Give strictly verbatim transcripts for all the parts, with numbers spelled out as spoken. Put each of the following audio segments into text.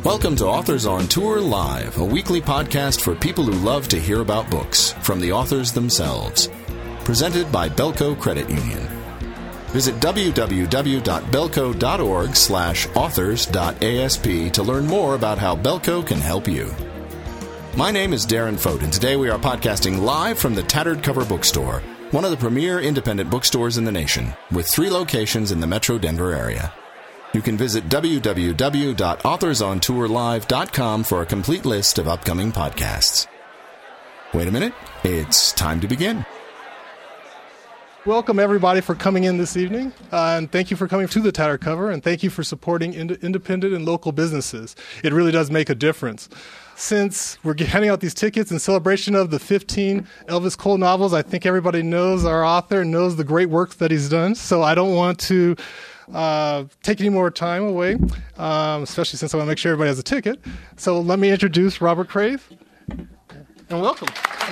Welcome to Authors on Tour Live, a weekly podcast for people who love to hear about books from the authors themselves. Presented by Belco Credit Union. Visit w w w dot belco dot org slash authors dot a s p to learn more about how Belco can help you. My name is Darren Fote, and today we are podcasting live from the Tattered Cover Bookstore, one of the premier independent bookstores in the nation, with three locations in the Metro Denver area. You can visit w w w dot authors on tour live dot com for a complete list of upcoming podcasts. Wait a minute, it's time to begin. Welcome, everybody, for coming in this evening, uh, and thank you for coming to the Tattered Cover, and thank you for supporting ind- independent and local businesses. It really does make a difference. Since we're handing out these tickets in celebration of the fifteen Elvis Cole novels, I think everybody knows our author and knows the great work that he's done, so I don't want to uh, take any more time away, um, especially since I want to make sure everybody has a ticket. So let me introduce Robert Crave, and welcome.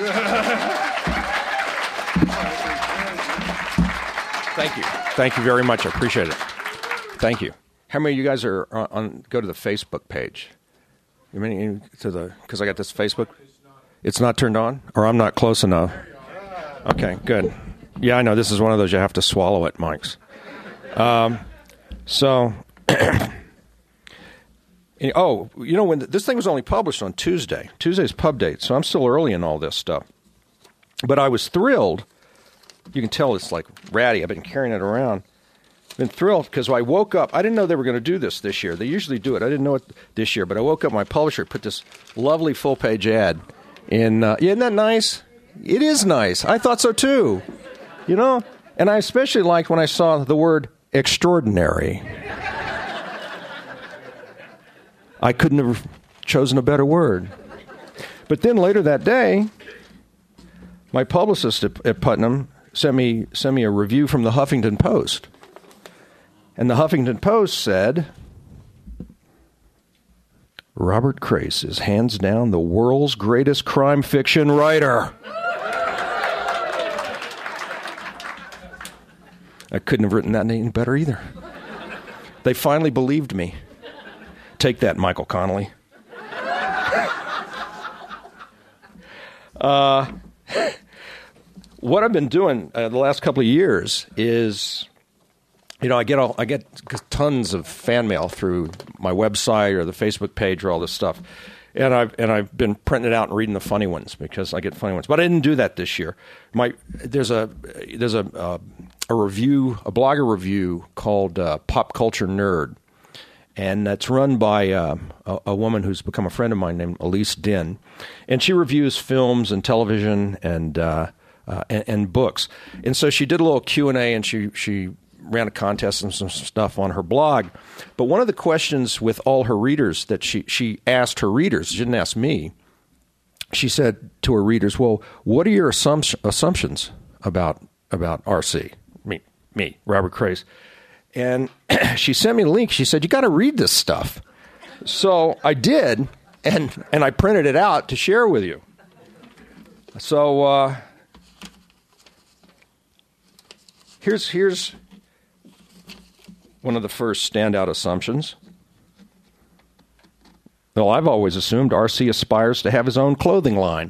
Thank you. Thank you very much. I appreciate it. Thank you. How many of you guys are on, on go to the Facebook page? You mean to the because I got this Facebook? It's not turned on, or I'm not close enough. Okay, good. Yeah, I know this is one of those you have to swallow it, Mike's. Um, so, oh, you know when this thing was only published on Tuesday. Tuesday's pub date, so I'm still early in all this stuff. But I was thrilled. You can tell it's like ratty. I've been carrying it around. Been thrilled because I woke up. I didn't know they were going to do this this year. They usually do it. I didn't know it this year, but I woke up. My publisher put this lovely full-page ad in. Uh, isn't that nice? It is nice. I thought so too. You know, and I especially liked when I saw the word extraordinary. I couldn't have chosen a better word. But then later that day, my publicist at, at Putnam sent me sent me a review from the Huffington Post. And the Huffington Post said, Robert Crace is hands down the world's greatest crime fiction writer. I couldn't have written that any better either. They finally believed me. Take that, Michael Connelly. uh... What I've been doing uh, the last couple of years is, you know, I get all, I get tons of fan mail through my website or the Facebook page or all this stuff, and I've and I've been printing it out and reading the funny ones because I get funny ones. But I didn't do that this year. My there's a there's a uh, a review, a blogger review called uh, Pop Culture Nerd, and that's run by uh, a, a woman who's become a friend of mine named Elise Din, and she reviews films and television and. Uh, Uh, and, and books. And so she did a little Q and A, and she, she ran a contest and some stuff on her blog. But one of the questions with all her readers that she, she asked her readers, she didn't ask me, she said to her readers, well, what are your assumption, assumptions about about R C? Me, me, Robert Crace. And she sent me a link. She said, you got to read this stuff. So I did, and, and I printed it out to share with you. So... Uh, Here's here's one of the first standout assumptions. Well, I've always assumed R C aspires to have his own clothing line.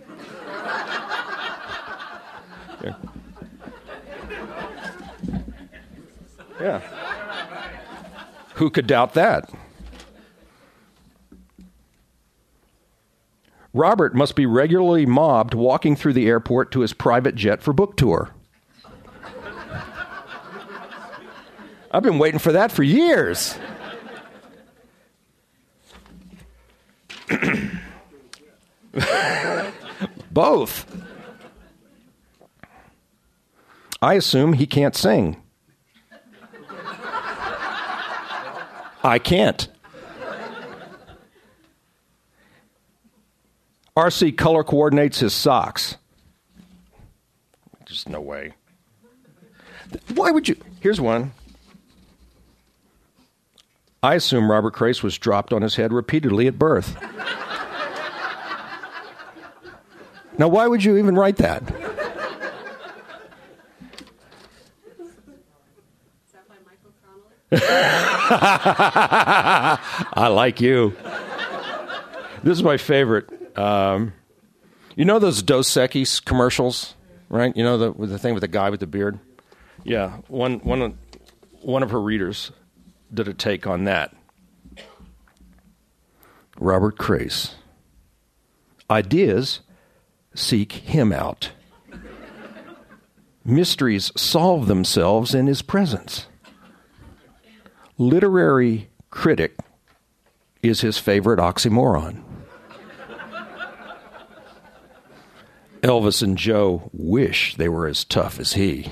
Yeah. Yeah. Who could doubt that? Robert must be regularly mobbed walking through the airport to his private jet for book tour. I've been waiting for that for years. Both. I assume he can't sing. I can't. R C color coordinates his socks. Just no way. Why would you? Here's one. I assume Robert Crace was dropped on his head repeatedly at birth. Now, why would you even write that? Is that by Michael Connelly? I like you. This is my favorite. Um, you know those Dos Equis commercials, right? You know the the thing with the guy with the beard? Yeah, one one of, one of her readers did a take on that. Robert Crace. Ideas seek him out. Mysteries solve themselves in his presence. Literary critic is his favorite oxymoron. Elvis and Joe wish they were as tough as he.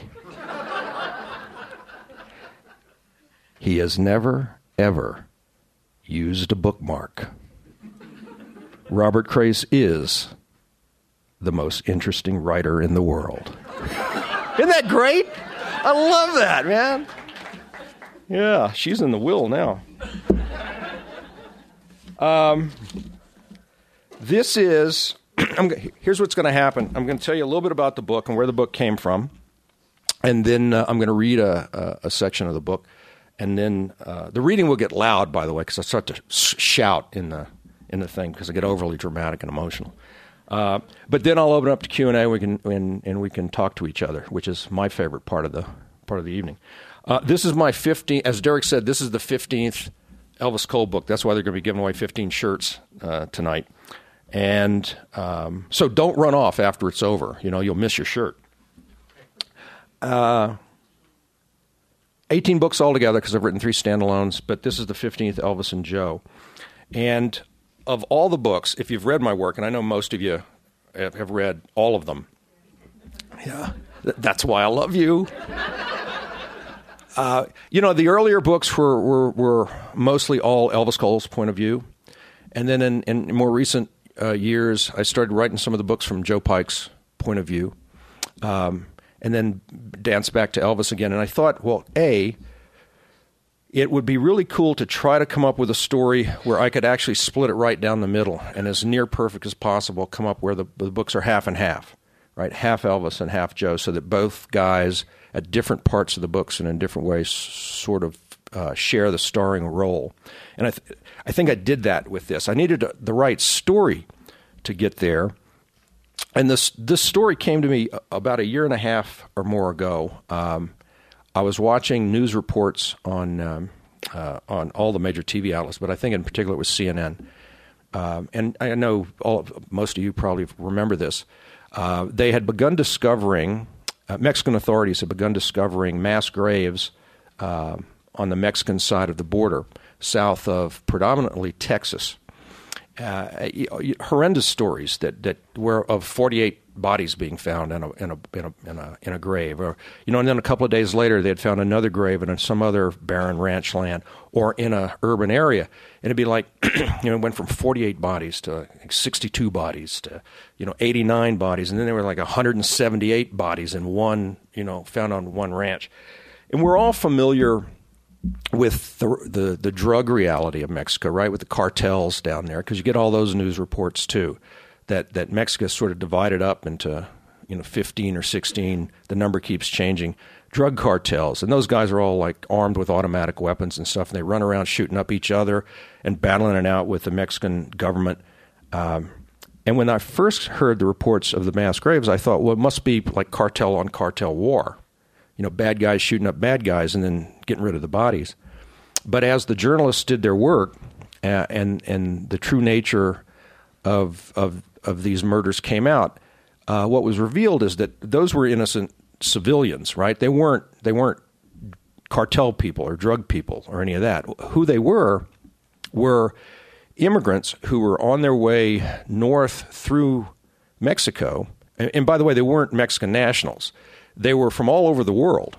He has never, ever used a bookmark. Robert Crace is the most interesting writer in the world. Isn't that great? I love that, man. Yeah, she's in the will now. Um, this is, I'm, here's what's going to happen. I'm going to tell you a little bit about the book and where the book came from. And then uh, I'm going to read a, a, a section of the book. And then uh, the reading will get loud, by the way, because I start to sh- shout in the in the thing because I get overly dramatic and emotional. Uh, but then I'll open up to Q and A. We can and, and we can talk to each other, which is my favorite part of the part of the evening. Uh, this is my fifteenth. As Derek said, this is the fifteenth Elvis Cole book. That's why they're going to be giving away fifteen shirts uh, tonight. And um, so don't run off after it's over. You know, you'll miss your shirt. Uh, eighteen books altogether because I've written three standalones, but this is the fifteenth Elvis and Joe. And of all the books, if you've read my work, and I know most of you have read all of them, yeah, that's why I love you. Uh, you know, the earlier books were, were, were mostly all Elvis Cole's point of view. And then in, in more recent uh, years, I started writing some of the books from Joe Pike's point of view. Um, and then danced back to Elvis again. And I thought, well, A, it would be really cool to try to come up with a story where I could actually split it right down the middle and as near perfect as possible come up where the, the books are half and half, right? Half Elvis and half Joe, so that both guys at different parts of the books and in different ways sort of uh, share the starring role. And I, th- I think I did that with this. I needed the right story to get there. And this this story came to me about a year and a half or more ago. Um, I was watching news reports on um, uh, on all the major T V outlets, but I think in particular it was C N N. Um, and I know all of, most of you probably remember this. Uh, they had begun discovering, uh, Mexican authorities had begun discovering mass graves uh, on the Mexican side of the border, south of predominantly Texas. Uh, horrendous stories that, that were of forty-eight bodies being found in a in a in a in a, in a grave, or you know, and then a couple of days later they had found another grave in some other barren ranch land or in a urban area, and it'd be like, you know, it went from forty-eight bodies to like sixty-two bodies to you know eighty-nine bodies, and then there were like one hundred seventy-eight bodies in one, you know, found on one ranch, and we're all familiar with the, the the drug reality of Mexico, right, with the cartels down there, because you get all those news reports too, that that Mexico is sort of divided up into, you know, fifteen or sixteen, the number keeps changing, drug cartels, and those guys are all like armed with automatic weapons and stuff, and they run around shooting up each other and battling it out with the Mexican government. Um, and when I first heard the reports of the mass graves, I thought, well, it must be like cartel on cartel war. You know, bad guys shooting up bad guys and then getting rid of the bodies. But as the journalists did their work, uh, and and the true nature of of of these murders came out, uh, what was revealed is that those were innocent civilians, right? They weren't they weren't cartel people or drug people or any of that. Who they were were immigrants who were on their way north through Mexico. And, and by the way, they weren't Mexican nationals. They were from all over the world,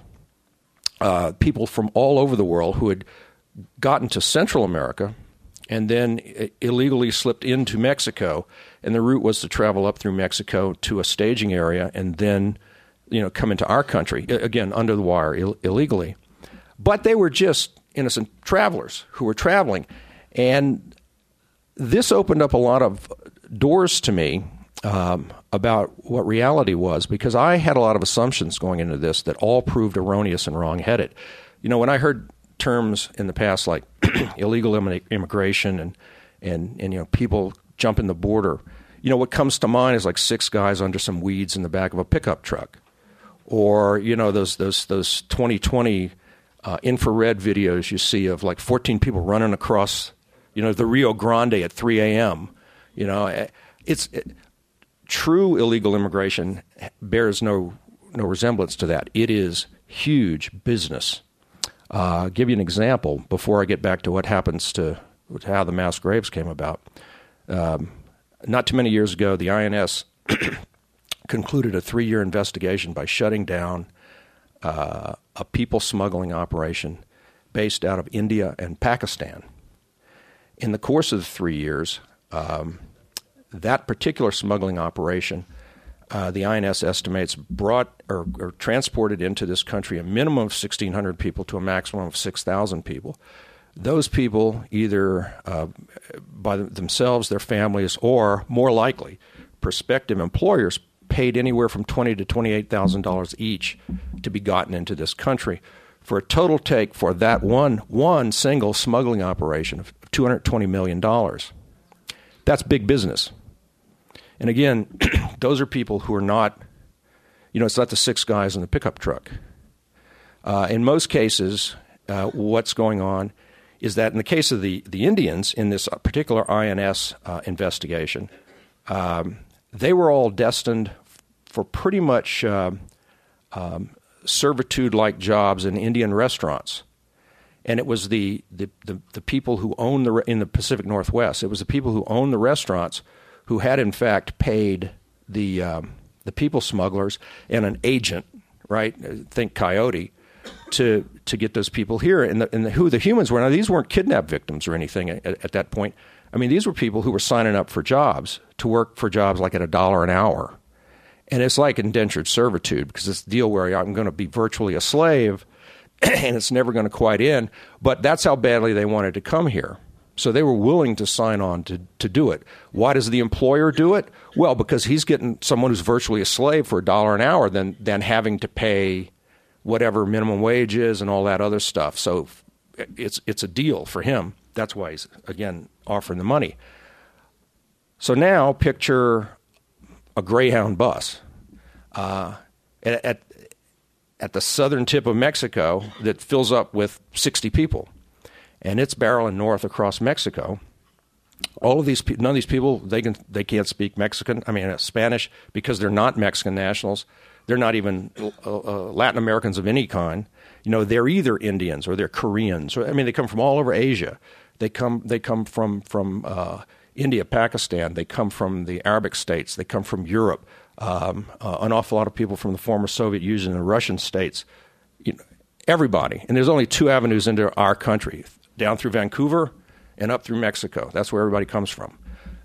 uh, people from all over the world who had gotten to Central America and then illegally slipped into Mexico, and the route was to travel up through Mexico to a staging area and then, you know, come into our country, again, under the wire, Ill- illegally. But they were just innocent travelers who were traveling, and this opened up a lot of doors to me Um, about what reality was, because I had a lot of assumptions going into this that all proved erroneous and wrong-headed. You know, when I heard terms in the past like illegal immigration and, and, and, you know, people jumping the border, you know, what comes to mind is like six guys under some weeds in the back of a pickup truck. Or, you know, those those those twenty twenty uh, infrared videos you see of like fourteen people running across, you know, the Rio Grande at three a.m. You know, it's it, true illegal immigration bears no no resemblance to that. It is huge business. Uh, I'll give you an example before I get back to what happens to how the mass graves came about. Um, not too many years ago, the I N S concluded a three-year investigation by shutting down uh, a people smuggling operation based out of India and Pakistan. In the course of the three years, um, that particular smuggling operation, uh, the I N S estimates brought or, or transported into this country a minimum of sixteen hundred people to a maximum of six thousand people. Those people either uh, by themselves, their families, or more likely, prospective employers paid anywhere from twenty thousand dollars to twenty-eight thousand dollars each to be gotten into this country, for a total take for that one one single smuggling operation of two hundred twenty million dollars. That's big business. And again, those are people who are not, you know, it's not the six guys in the pickup truck. Uh, in most cases, uh, what's going on is that in the case of the, the Indians in this particular I N S uh, investigation, um, they were all destined for pretty much uh, um, servitude-like jobs in Indian restaurants. And it was the, the, the, the people who owned the in the Pacific Northwest, it was the people who owned the restaurants who had in fact paid the um, the people smugglers and an agent, right? Think Coyote, to to get those people here. And, the, and the, who the humans were. Now, these weren't kidnapped victims or anything at, at that point. I mean, these were people who were signing up for jobs, to work for jobs like at a dollar an hour. And it's like indentured servitude, because it's the deal where I'm going to be virtually a slave and it's never going to quite end. But that's how badly they wanted to come here. So they were willing to sign on to, to do it. Why does the employer do it? Well, because he's getting someone who's virtually a slave for a dollar an hour than, than having to pay whatever minimum wage is and all that other stuff. So it's it's a deal for him. That's why he's, again, offering the money. So now picture a Greyhound bus uh, at, at at the southern tip of Mexico that fills up with sixty people, and it's barreling north across Mexico. All of these, none of these people, they can they can't speak Mexican. I mean, uh, Spanish, because they're not Mexican nationals. They're not even uh, uh, Latin Americans of any kind. You know, they're either Indians or they're Koreans. Or, I mean, they come from all over Asia. They come they come from from uh, India, Pakistan. They come from the Arabic states. They come from Europe. Um, uh, an awful lot of people from the former Soviet Union and the Russian states. You know, everybody. And there's only two avenues into our country, down through Vancouver and up through Mexico. That's where everybody comes from.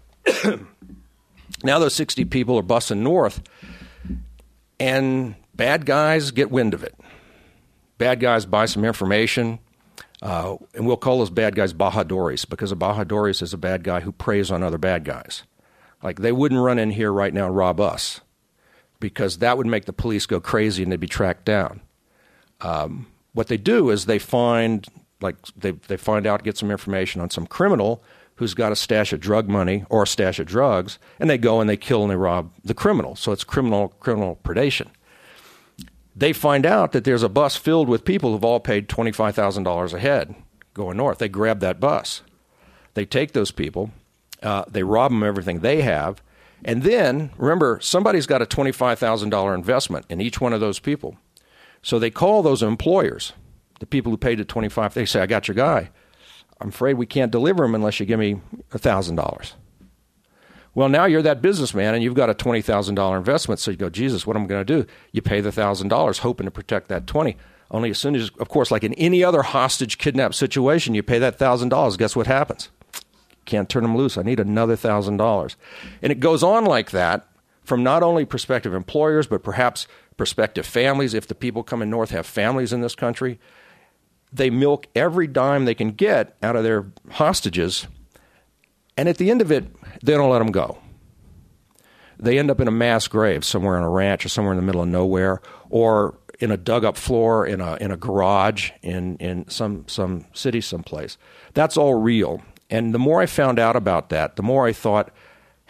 Now those sixty people are busing north, and bad guys get wind of it. Bad guys buy some information, uh, and we'll call those bad guys Bajadores, because a Bajadores is a bad guy who preys on other bad guys. Like, they wouldn't run in here right now and rob us, because that would make the police go crazy and they'd be tracked down. Um, what they do is they find, like, they they find out, get some information on some criminal who's got a stash of drug money or a stash of drugs, and they go and they kill and they rob the criminal. So it's criminal criminal predation. They find out that there's a bus filled with people who've all paid twenty-five thousand dollars a head going north. They grab that bus. They take those people. Uh, they rob them of everything they have. And then, remember, somebody's got a twenty-five thousand dollars investment in each one of those people. So they call those employers, the people who paid the twenty-five thousand dollars. They say, I got your guy. I'm afraid we can't deliver him unless you give me one thousand dollars. Well, now you're that businessman and you've got a twenty thousand dollars investment. So you go, Jesus, what am I going to do? You pay the one thousand dollars hoping to protect that twenty. Only as soon as, of course, like in any other hostage kidnap situation, you pay that one thousand dollars. Guess what happens? Can't turn them loose. I need another one thousand dollars. And it goes on like that from not only prospective employers, but perhaps prospective families. If the people coming north have families in this country, they milk every dime they can get out of their hostages. And at the end of it, they don't let them go. They end up in a mass grave somewhere on a ranch or somewhere in the middle of nowhere, or in a dug-up floor in a in a garage in, in some, some city someplace. That's all real. And the more I found out about that, the more I thought,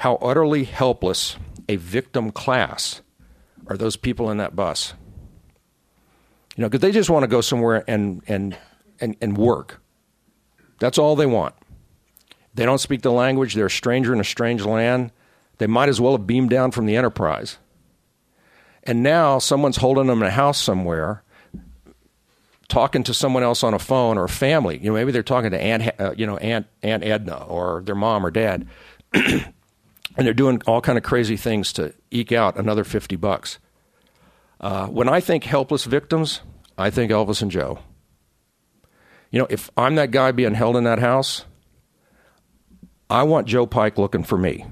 how utterly helpless a victim class are those people in that bus. You know, because they just want to go somewhere and, and, and, and work. That's all they want. They don't speak the language. They're a stranger in a strange land. They might as well have beamed down from the Enterprise. And now someone's holding them in a house somewhere, talking to someone else on a phone or a family. You know, maybe they're talking to Aunt, uh, you know, Aunt Aunt Edna or their mom or dad, and they're doing all kind of crazy things to eke out another fifty bucks. Uh, when I think helpless victims, I think Elvis and Joe. You know, if I'm that guy being held in that house, I want Joe Pike looking for me.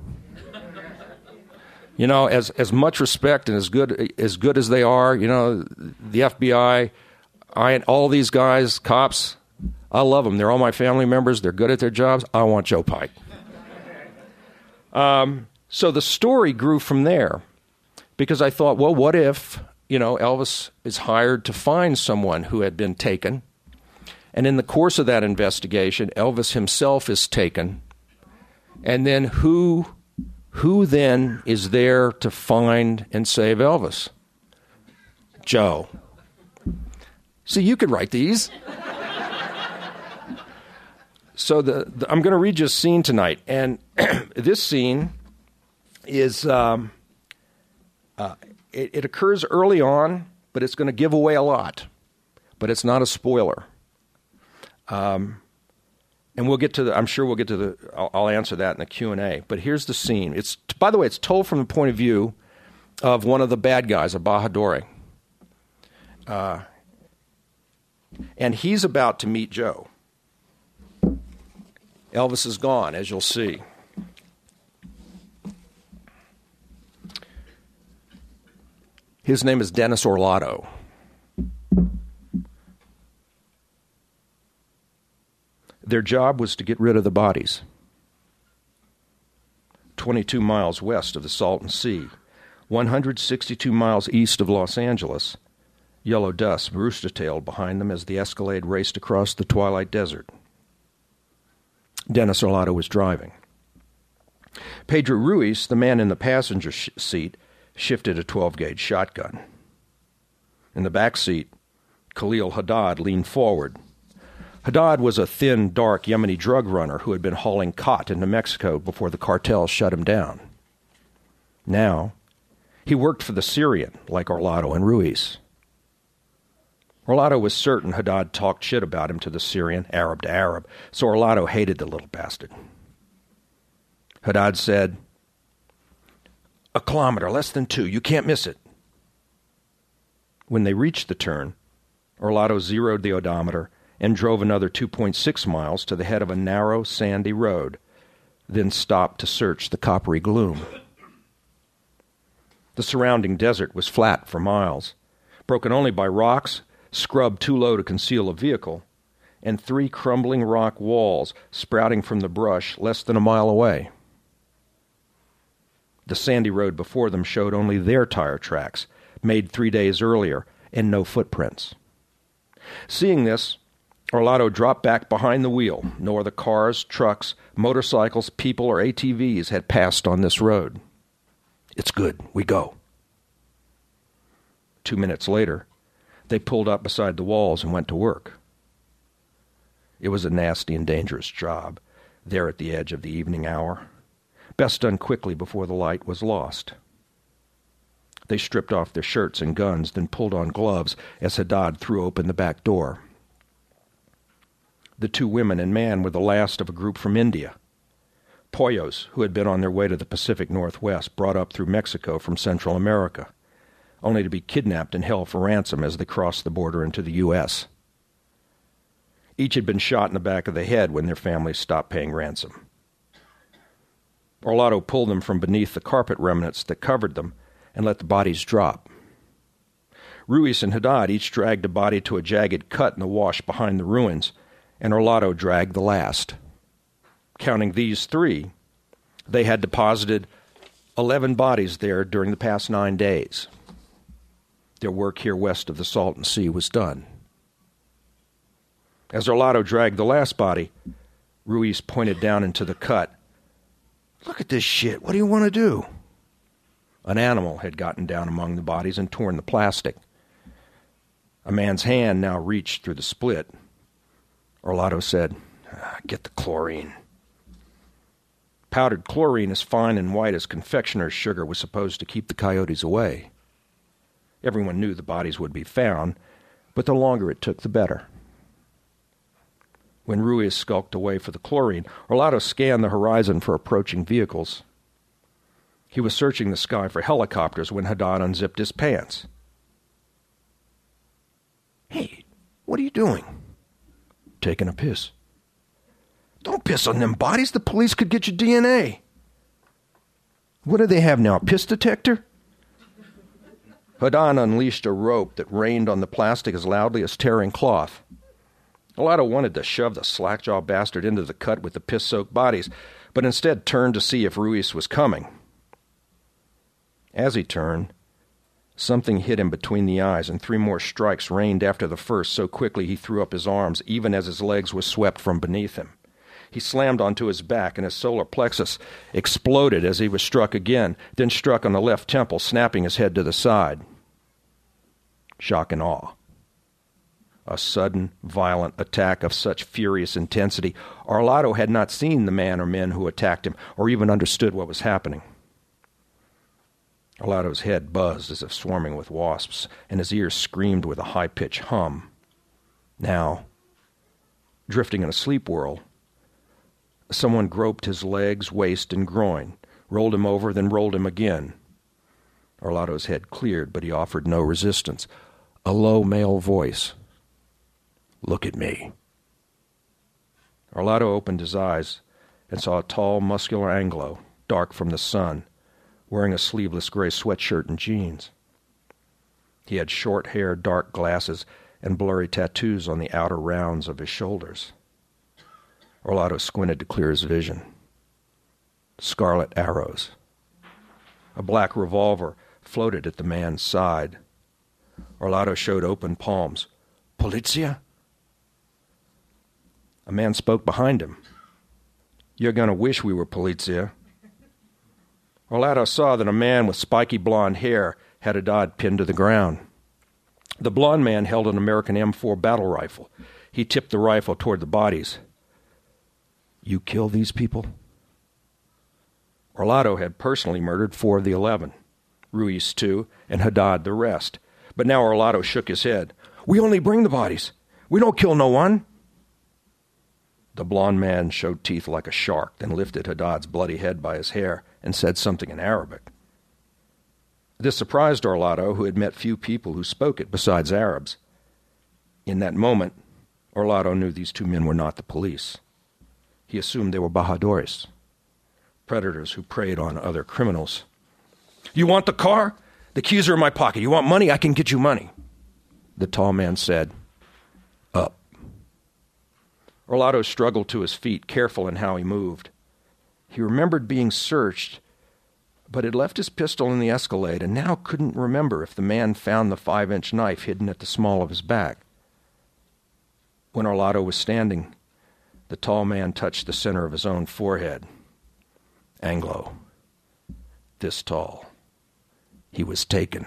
You know, as as much respect and as good as good as they are, you know, the F B I, I all these guys, cops, I love them. They're all my family members. They're good at their jobs. I want Joe Pike. Um, so the story grew from there because I thought, well, what if, you know, Elvis is hired to find someone who had been taken, and in the course of that investigation, Elvis himself is taken, and then who... Who then is there to find and save Elvis? Joe. See, you could write these. So the, the, I'm going to read you a scene tonight. And this scene is, um, uh, it, it occurs early on, but it's going to give away a lot. But it's not a spoiler. Um And we'll get to the, I'm sure we'll get to the, I'll, I'll answer that in the Q and A. But here's the scene. It's, by the way, it's told from the point of view of one of the bad guys, a Bajadore. Uh, and he's about to meet Joe. Elvis is gone, as you'll see. His name is Dennis Orlato. Their job was to get rid of the bodies. twenty-two miles west of the Salton Sea, one hundred sixty-two miles east of Los Angeles, yellow dust rooster-tailed behind them as the Escalade raced across the twilight desert. Dennis Orlato was driving. Pedro Ruiz, the man in the passenger sh- seat, shifted a twelve-gauge shotgun. In the back seat, Khalil Haddad leaned forward. Haddad was a thin, dark Yemeni drug runner who had been hauling khat into Mexico before the cartels shut him down. Now, he worked for the Syrian, like Orlato and Ruiz. Orlato was certain Haddad talked shit about him to the Syrian, Arab to Arab, so Orlato hated the little bastard. Haddad said, "A kilometer, less than two, you can't miss it." When they reached the turn, Orlato zeroed the odometer and drove another two point six miles to the head of a narrow, sandy road, then stopped to search the coppery gloom. The surrounding desert was flat for miles, broken only by rocks, scrubbed too low to conceal a vehicle, and three crumbling rock walls sprouting from the brush less than a mile away. The sandy road before them showed only their tire tracks, made three days earlier, and no footprints. Seeing this, Orlato dropped back behind the wheel. No other cars, trucks, motorcycles, people, or A T Vs had passed on this road. "It's good. We go." Two minutes later, they pulled up beside the walls and went to work. It was a nasty and dangerous job, there at the edge of the evening hour. Best done quickly before the light was lost. They stripped off their shirts and guns, then pulled on gloves as Haddad threw open the back door. The two women and man were the last of a group from India. Pollos, who had been on their way to the Pacific Northwest, brought up through Mexico from Central America, only to be kidnapped and held for ransom as they crossed the border into the U S Each had been shot in the back of the head when their families stopped paying ransom. Orlato pulled them from beneath the carpet remnants that covered them and let the bodies drop. Ruiz and Haddad each dragged a body to a jagged cut in the wash behind the ruins, and Orlato dragged the last. Counting these three, they had deposited eleven bodies there during the past nine days. Their work here west of the Salton Sea was done. As Orlato dragged the last body, Ruiz pointed down into the cut. Look at this shit. What do you want to do? An animal had gotten down among the bodies and torn the plastic. A man's hand now reached through the split. Orlando said, ah, get the chlorine. Powdered chlorine, as fine and white as confectioner's sugar, was supposed to keep the coyotes away. Everyone knew the bodies would be found, but the longer it took, the better. When Ruiz skulked away for the chlorine, Orlando scanned the horizon for approaching vehicles. He was searching the sky for helicopters when Haddad unzipped his pants. Hey, what are you doing? Taking a piss. Don't piss on them bodies. The police could get your D N A. What do they have now, a piss detector? Haddad unleashed a rope that rained on the plastic as loudly as tearing cloth. Orlando wanted to shove the slack-jawed bastard into the cut with the piss-soaked bodies, but instead turned to see if Ruiz was coming. As he turned, something hit him between the eyes, and three more strikes rained after the first so quickly he threw up his arms, even as his legs were swept from beneath him. He slammed onto his back, and his solar plexus exploded as he was struck again, then struck on the left temple, snapping his head to the side. Shock and awe. A sudden, violent attack of such furious intensity, Orlando had not seen the man or men who attacked him, or even understood what was happening. Orlando's head buzzed as if swarming with wasps, and his ears screamed with a high-pitched hum. Now, drifting in a sleep whirl, someone groped his legs, waist, and groin, rolled him over, then rolled him again. Orlando's head cleared, but he offered no resistance. A low male voice. Look at me. Orlando opened his eyes and saw a tall, muscular Anglo, dark from the sun, wearing a sleeveless gray sweatshirt and jeans. He had short hair, dark glasses, and blurry tattoos on the outer rounds of his shoulders. Orlando squinted to clear his vision. Scarlet arrows. A black revolver floated at the man's side. Orlando showed open palms. Polizia? A man spoke behind him. You're going to wish we were Polizia. Orlando saw that a man with spiky blonde hair had Haddad pinned to the ground. The blonde man held an American M four battle rifle. He tipped the rifle toward the bodies. You kill these people? Orlando had personally murdered four of the eleven, Ruiz two, and Haddad the rest. But now Orlando shook his head. We only bring the bodies. We don't kill no one. The blond man showed teeth like a shark, then lifted Haddad's bloody head by his hair and said something in Arabic. This surprised Orlando, who had met few people who spoke it besides Arabs. In that moment, Orlando knew these two men were not the police. He assumed they were Bajadores, predators who preyed on other criminals. You want the car? The keys are in my pocket. You want money? I can get you money. The tall man said, Up. Orlando struggled to his feet, careful in how he moved. He remembered being searched, but had left his pistol in the Escalade and now couldn't remember if the man found the five-inch knife hidden at the small of his back. When Orlando was standing, the tall man touched the center of his own forehead. Anglo. This tall. He was taken.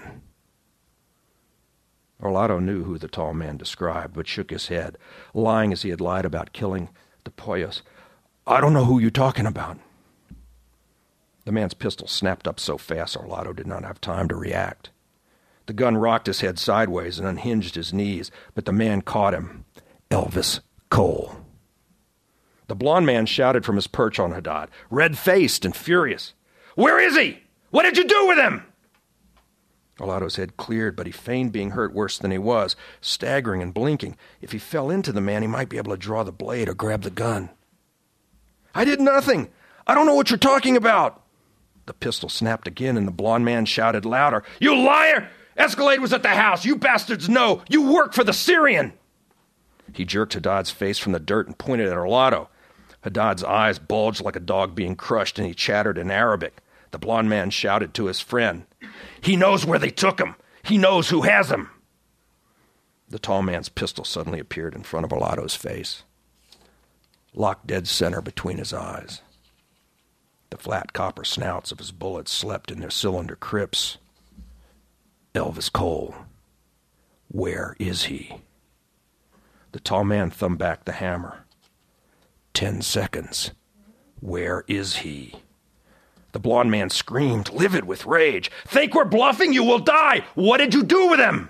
Orlando knew who the tall man described, but shook his head, lying as he had lied about killing the Poyos. I don't know who you're talking about. The man's pistol snapped up so fast Orlando did not have time to react. The gun rocked his head sideways and unhinged his knees, but the man caught him. Elvis Cole. The blond man shouted from his perch on Haddad, red-faced and furious. Where is he? What did you do with him? Orlando's head cleared, but he feigned being hurt worse than he was, staggering and blinking. If he fell into the man, he might be able to draw the blade or grab the gun. I did nothing. I don't know what you're talking about. The pistol snapped again, and the blond man shouted louder. You liar! Escalade was at the house. You bastards know. You work for the Syrian. He jerked Haddad's face from the dirt and pointed at Orlando. Haddad's eyes bulged like a dog being crushed, and he chattered in Arabic. The blond man shouted to his friend. He knows where they took him. He knows who has him. The tall man's pistol suddenly appeared in front of Orlando's face, locked dead center between his eyes. The flat copper snouts of his bullets slept in their cylinder crypts. Elvis Cole, where is he? The tall man thumbed back the hammer. Ten seconds. Where is he? The blond man screamed, livid with rage. Think we're bluffing? You will die! What did you do with him?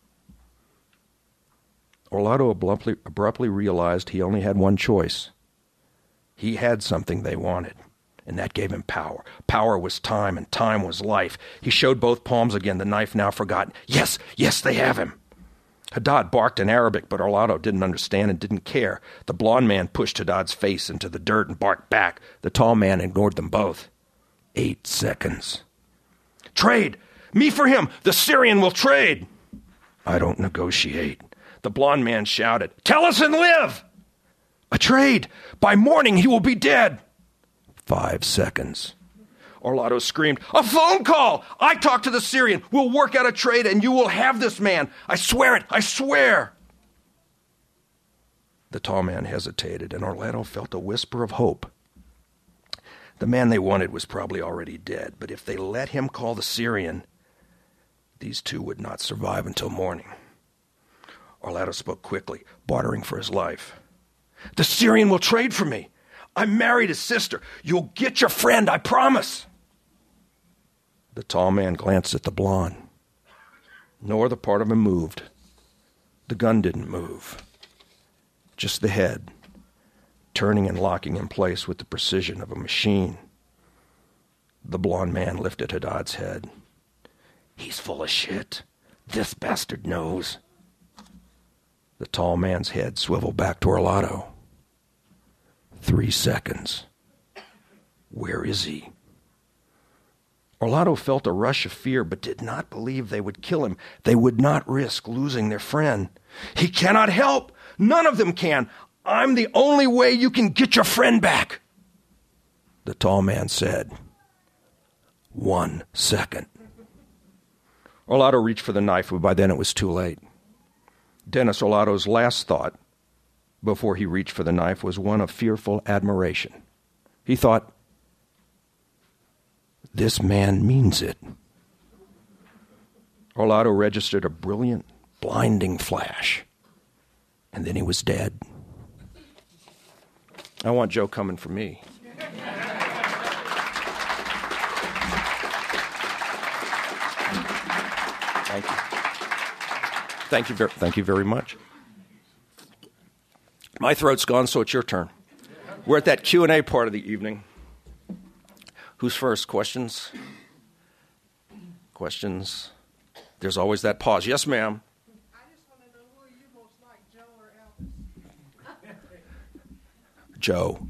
Orlando abruptly, abruptly realized he only had one choice. He had something they wanted, and that gave him power. Power was time, and time was life. He showed both palms again, the knife now forgotten. Yes, yes, they have him. Haddad barked in Arabic, but Orlando didn't understand and didn't care. The blond man pushed Haddad's face into the dirt and barked back. The tall man ignored them both. Eight seconds. Trade! Me for him! The Syrian will trade! I don't negotiate. The blond man shouted, Tell us and live! A trade! By morning he will be dead! Five seconds. Orlando screamed, A phone call! I talked to the Syrian. We'll work out a trade and you will have this man. I swear it. I swear. The tall man hesitated, and Orlando felt a whisper of hope. The man they wanted was probably already dead, but if they let him call the Syrian, these two would not survive until morning. Orlando spoke quickly, bartering for his life. The Syrian will trade for me. I married his sister. You'll get your friend, I promise. The tall man glanced at the blonde. Nor the part of him moved. The gun didn't move. Just the head, turning and locking in place with the precision of a machine. The blonde man lifted Haddad's head. He's full of shit. This bastard knows. The tall man's head swiveled back to Orlando. Three seconds. Where is he? Orlando felt a rush of fear, but did not believe they would kill him. They would not risk losing their friend. He cannot help. None of them can. I'm the only way you can get your friend back. The tall man said, One second. Orlando reached for the knife, but by then it was too late. Dennis Orlando's last thought before he reached for the knife was one of fearful admiration. He thought, This man means it. Orlando registered a brilliant, blinding flash, and then he was dead. I want Joe coming for me. Thank you. Thank you, very, thank you very much. My throat's gone, so it's your turn. We're at that Q and A part of the evening. Who's first? Questions? Questions? There's always that pause. Yes, ma'am. I just want to know who are you most like, Joe or Elvis? Joe.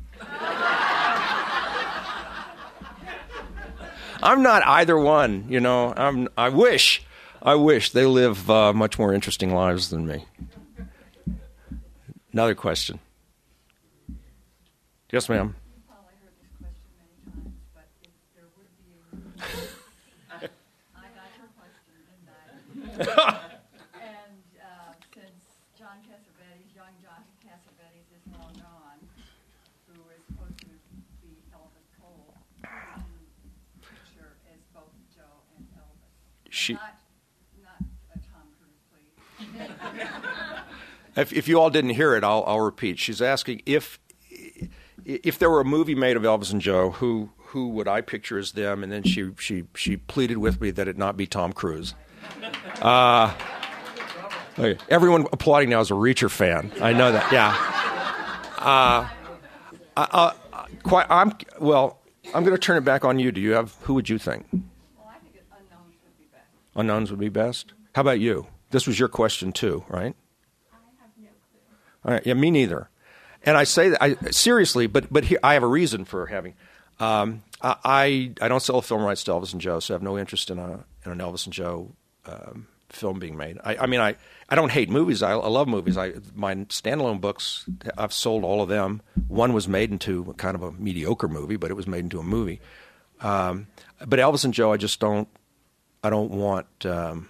I'm not either one, you know. I'm. I wish, I wish they live uh, much more interesting lives than me. Another question. Yes, ma'am. You've probably heard this question many times, but if there would be a movie, I got your question, didn't I? And uh, since John Cassavetes, young John Cassavetes, is long gone, who is supposed to be Elvis Cole, who you picture as both Joe and Elvis? She. Not, not a Tom Cruise, please. If, if you all didn't hear it, I'll, I'll repeat. She's asking if if there were a movie made of Elvis and Joe, who who would I picture as them? And then she she she pleaded with me that it not be Tom Cruise. Uh, okay. Everyone applauding now is a Reacher fan. I know that. Yeah. Uh, uh, uh, quite. I'm well. I'm going to turn it back on you. Do you have? Who would you think? Well, I think unknowns would be best. Unknowns would be best. How about you? This was your question too, right? All right, yeah, me neither. And I say that I, seriously, but but here, I have a reason for having. Um, I, I I don't sell film rights to Elvis and Joe, so I have no interest in a in an Elvis and Joe um, film being made. I, I mean, I, I don't hate movies. I, I love movies. I my standalone books, I've sold all of them. One was made into kind of a mediocre movie, but it was made into a movie. Um, but Elvis and Joe, I just don't. I don't want. Um,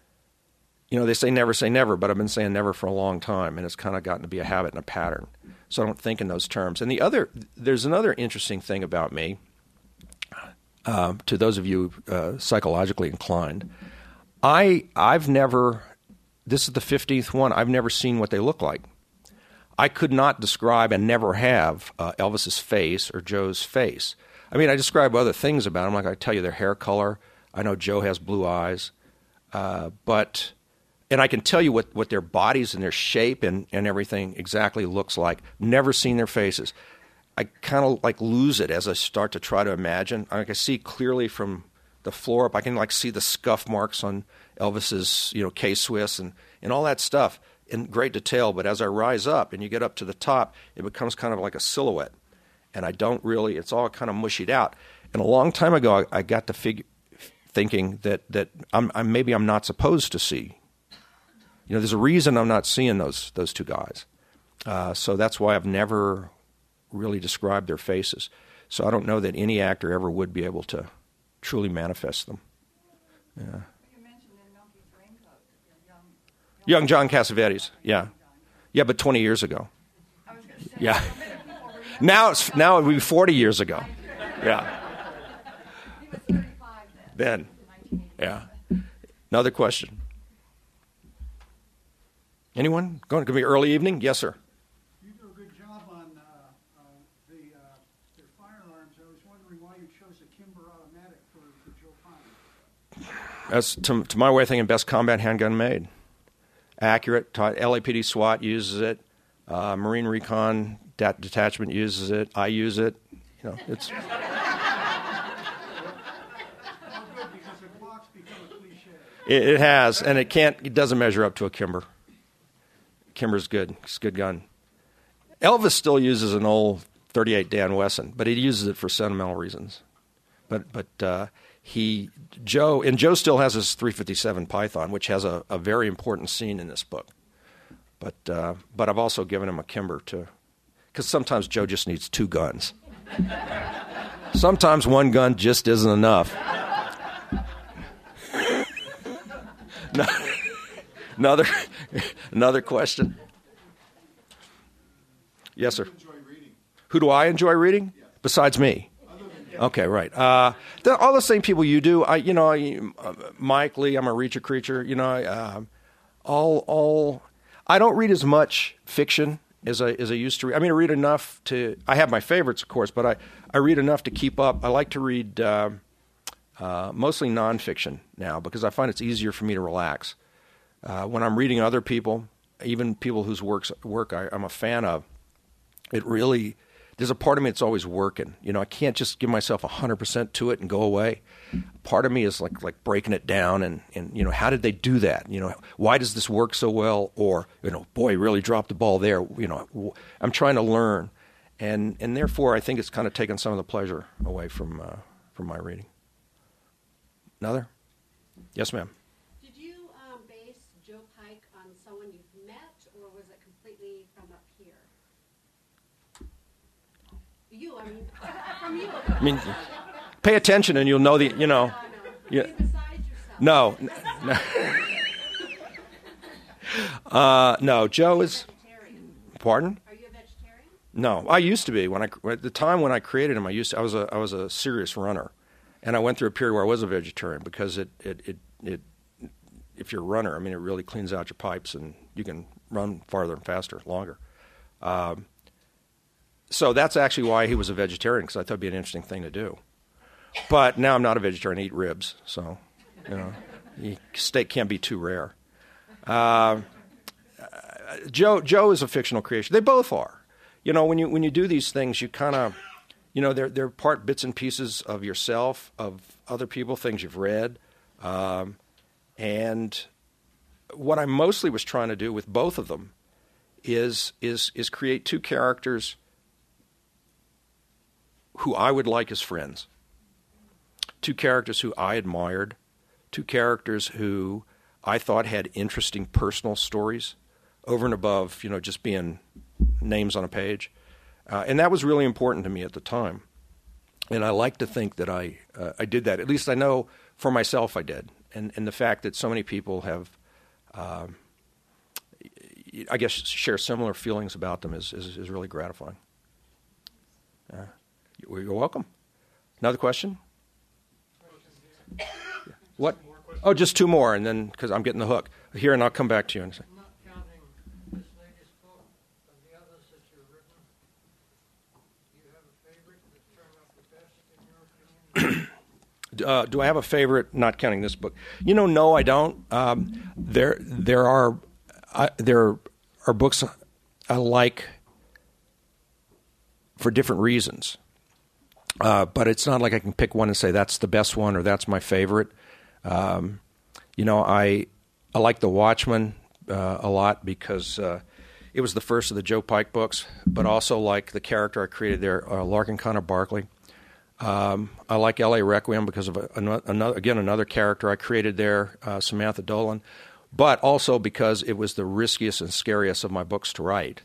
You know, they say never say never, but I've been saying never for a long time, and it's kind of gotten to be a habit and a pattern. so I don't think in those terms. And the other, there's another interesting thing about me, uh, to those of you uh, psychologically inclined. I, I've never, this is the fifteenth one, I've never seen what they look like. I could not describe and never have uh, Elvis's face or Joe's face. I mean, I describe other things about them, like I tell you their hair color. I know Joe has blue eyes, uh, but... And I can tell you what, what their bodies and their shape and, and everything exactly looks like. Never seen their faces. I kind of like lose it as I start to try to imagine. I can see clearly from the floor up. I can like see the scuff marks on Elvis's, you know, K-Swiss and, and all that stuff in great detail. But as I rise up and you get up to the top, it becomes kind of like a silhouette. And I don't really, it's all kind of mushied out. And a long time ago, I, I got to figure, thinking that, that I'm, I'm, maybe I'm not supposed to see. You know, there's a reason I'm not seeing those those two guys. Uh, so that's why I've never really described their faces. So I don't know that any actor ever would be able to truly manifest them. Yeah. You mentioned in Milky's Raincoat, young, young John Cassavetes, yeah. Yeah, but twenty years ago. I was going to say, Yeah. Now it's now it would be forty years ago. Yeah. he was thirty-five then. Then. Yeah. Another question. Anyone? Going to be early evening? Yes, sir. You do a good job on uh, uh, the uh, their firearms. I was wondering why you chose a Kimber automatic for, for Joe Pyne. That's, to, to my way of thinking, best combat handgun made. Accurate. L A P D SWAT uses it. Uh, Marine Recon dat- Detachment uses it. I use it. You know, it's. Oh, good, because the clock's become a cliche. It, it has, and it can't. It doesn't measure up to a Kimber. Kimber's good. It's a good gun. Elvis still uses an old thirty-eight Dan Wesson, but he uses it for sentimental reasons. But but uh, he Joe and Joe still has his three fifty-seven Python, which has a, a very important scene in this book. But uh, but I've also given him a Kimber to, because sometimes Joe just needs two guns. Sometimes one gun just isn't enough. No. Another, another question. Yes, sir. Who do you enjoy reading? Who do I enjoy reading? Yeah. Besides me. Other than Okay, right. Uh, the, all the same people you do. I, you know, I, uh, Mike Lee. I'm a reacher creature. You know, I, uh, all, all. I don't read as much fiction as I as I used to read. I mean, I read enough to. I have my favorites, of course, but I, I read enough to keep up. I like to read uh, uh, mostly nonfiction now because I find it's easier for me to relax. Uh, when I'm reading other people, even people whose works work I, I'm a fan of, it really, there's a part of me that's always working. You know, I can't just give myself one hundred percent to it and go away. Part of me is like like breaking it down and, and, you know, how did they do that? You know, why does this work so well? Or, you know, boy, really dropped the ball there. You know, I'm trying to learn. And and therefore, I think it's kind of taken some of the pleasure away from uh, from my reading. Another? Yes, ma'am. You, I mean, from you. I mean, pay attention and you'll know the, you know. No, no. Yeah. Besides yourself. No. No. uh, no, Joe is. Vegetarian. Pardon? Are you a vegetarian? No, I used to be. When I at the time when I created him, I used to, I was a I was a serious runner, and I went through a period where I was a vegetarian because it it it, it if you're a runner, I mean, it really cleans out your pipes and you can run farther and faster, longer. Um, So that's actually why he was a vegetarian, because I thought it'd be an interesting thing to do. But now I'm not a vegetarian; I eat ribs, so you know, steak can't be too rare. Uh, Joe Joe is a fictional creation. They both are. You know, when you when you do these things, you kind of, you know, they're they're part bits and pieces of yourself, of other people, things you've read, um, and what I mostly was trying to do with both of them is is is create two characters who I would like as friends, two characters who I admired, two characters who I thought had interesting personal stories over and above, you know, just being names on a page. Uh, and that was really important to me at the time. And I like to think that I uh, I did that. At least I know for myself I did. And and the fact that so many people have, um, I guess, share similar feelings about them is, is, is really gratifying. Uh, you're welcome. Another question? What? Oh, just two more, and then, because I'm getting the hook. Here, and I'll come back to you in a second. Not counting this latest book and the others that you've written, do you have a favorite that turned out the best, in your opinion? Uh, do I have a favorite? Not counting this book, you know. No, I don't. Um, there, there are, uh, there are books I like for different reasons, uh, but it's not like I can pick one and say that's the best one or that's my favorite. Um, you know, I I like The Watchmen uh, a lot because uh, it was the first of the Joe Pike books, but also like the character I created there, uh, Larkin Connor Barkley. Um, I like L A Requiem because of a, another, again, another character I created there, uh, Samantha Dolan, but also because it was the riskiest and scariest of my books to write.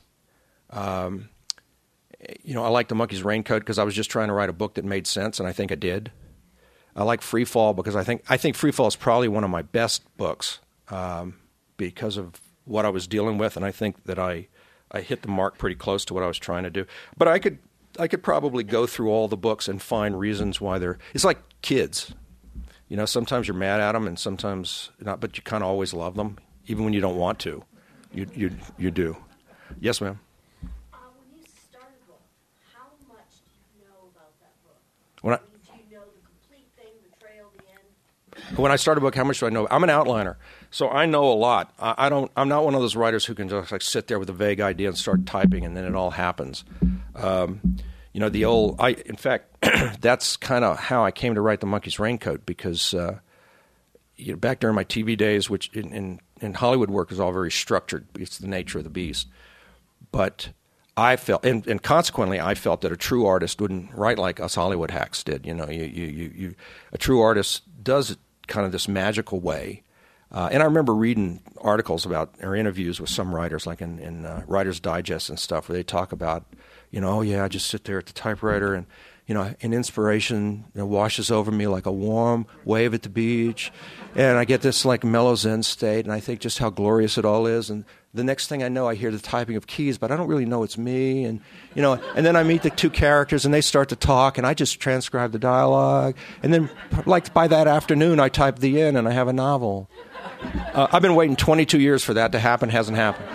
Um, you know, I like The Monkey's Raincoat because I was just trying to write a book that made sense, and I think I did. I like Free Fall because I think I think Free Fall is probably one of my best books um, because of what I was dealing with, and I think that I I hit the mark pretty close to what I was trying to do. But I could. I could probably go through all the books and find reasons why they're. It's like kids, you know. Sometimes you're mad at them, and sometimes not. But you kind of always love them, even when you don't want to. You you you do. Yes, ma'am. Uh, when you started a book, how much do you know about that book? When I, Do you know the complete thing, the trail, the end? when I start a book, how much do I know? I'm an outliner, so I know a lot. I, I don't. I'm not one of those writers who can just like sit there with a vague idea and start typing, and then it all happens. Um, you know, the old. I in fact, that's kind of how I came to write The Monkey's Raincoat because uh, you know, back during my T V days, which in, in in Hollywood work is all very structured. It's the nature of the beast. But I felt, and, and consequently, I felt that a true artist wouldn't write like us Hollywood hacks did. You know, you you you, you a true artist does it kind of this magical way. Uh, and I remember reading articles about, or interviews with some writers, like in, in uh, Writer's Digest and stuff, where they talk about, you know, oh yeah, I just sit there at the typewriter and, you know, an inspiration you know, washes over me like a warm wave at the beach. And I get this like mellow Zen state, and I think just how glorious it all is. And the next thing I know, I hear the typing of keys, but I don't really know it's me. And, you know, and then I meet the two characters and they start to talk, and I just transcribe the dialogue. And then like by that afternoon, I type the end and I have a novel. Uh, I've been waiting twenty-two years for that to happen. Hasn't happened.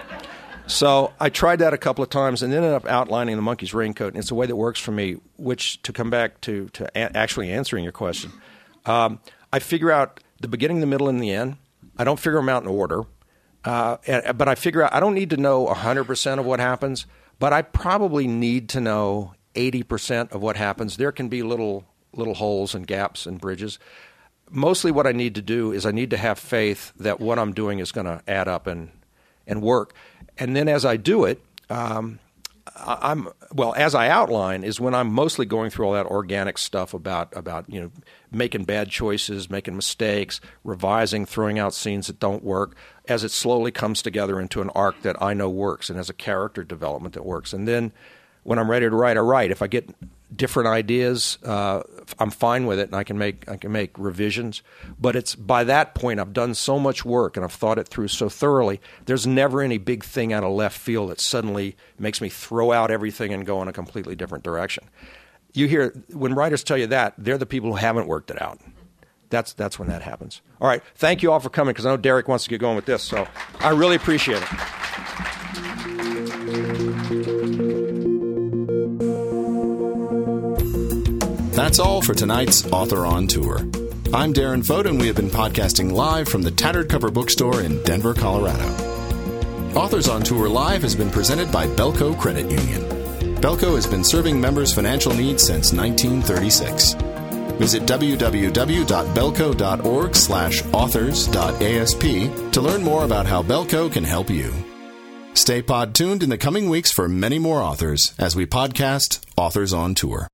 So I tried that a couple of times and ended up outlining The Monkey's Raincoat. And it's a way that works for me, which, to come back to, to a- actually answering your question, um, I figure out the beginning, the middle, and the end. I don't figure them out in order. Uh, and, but I figure out I don't need to know one hundred percent of what happens, but I probably need to know eighty percent of what happens. There can be little little holes and gaps and bridges. Mostly what I need to do is I need to have faith that what I'm doing is going to add up and, and work. And then as I do it, um, I'm well, as I outline is when I'm mostly going through all that organic stuff about, about you know making bad choices, making mistakes, revising, throwing out scenes that don't work, as it slowly comes together into an arc that I know works and as a character development that works. And then when I'm ready to write, I write. If I get different ideas, uh, I'm fine with it, and I can make I can make revisions. But it's by that point I've done so much work and I've thought it through so thoroughly. There's never any big thing out of left field that suddenly makes me throw out everything and go in a completely different direction. You hear when writers tell you that, they're the people who haven't worked it out. That's that's when that happens. All right, thank you all for coming because I know Derek wants to get going with this, so I really appreciate it. That's all for tonight's Author on Tour. I'm Darren Fote, and we have been podcasting live from the Tattered Cover Bookstore in Denver, Colorado. Authors on Tour Live has been presented by Belco Credit Union. Belco has been serving members' financial needs since nineteen thirty-six. Visit www.belco.org slash authors.asp to learn more about how Belco can help you. Stay pod tuned in the coming weeks for many more authors as we podcast Authors on Tour.